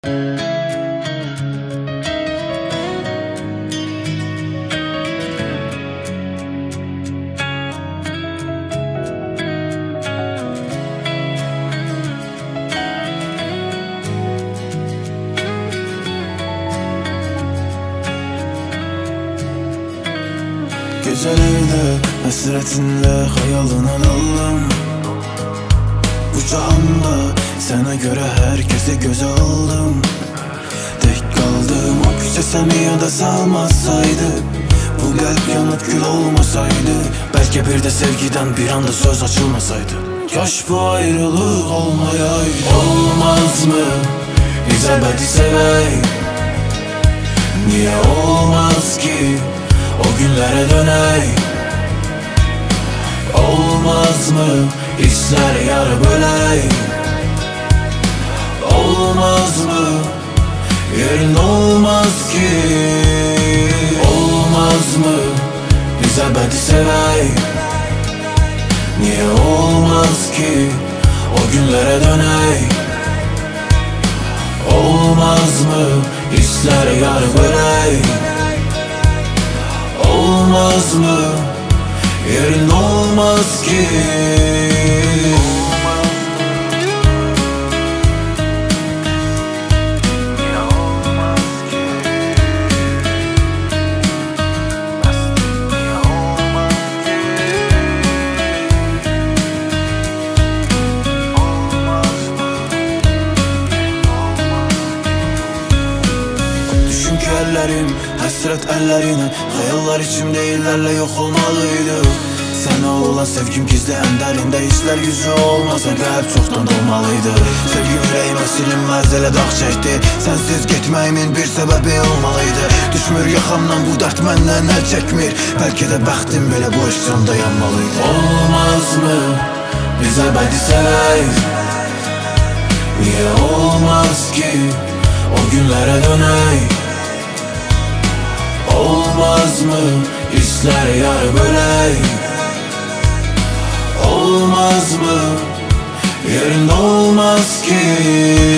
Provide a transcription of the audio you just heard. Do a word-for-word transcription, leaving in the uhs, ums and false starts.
Gecelerde hasretinle hayalına daldım. Bu cihanda sana göre herkesi göze aldım. Tek kaldığım o küçe seni ya da salmasaydı, bu kalp yanıp kül olmasaydı, belki bir de sevgiden bir anda söz açılmasaydı. Yaş bu ayrılık olmayaydı. Olmaz mı biz ebedi sevey? Niye olmaz ki o günlere döney? Olmaz mı hisler yarı böley? Olmaz mı yerin olmaz ki? Olmaz mı biz ebedi sevey? Niye olmaz ki o günlere döney? Olmaz mı hisler yarı böley? Olmaz mı yerin olmaz ki? Düşün ki ellerim hasret ellerine, hayallar içimde illerle yok olmalıydı. Sana olan sevgim gizli en derinde, hisler yüzü olmasa kalp çoktan dolmalıydı. Sevgi yüreğime silinmez ele dağ çekti, sensiz gitmeyimin bir sebebi olmalıydı. Düşmür yaxamdan bu dert menden el çekmir, belki de bəxtim belə bu işcanda yanmalıydı. Olmaz mı biz ebedi sevey? Niye olmaz ki o günlere döney? Olmaz mı hisler yarı böley? Olmaz mı yerin olmaz ki?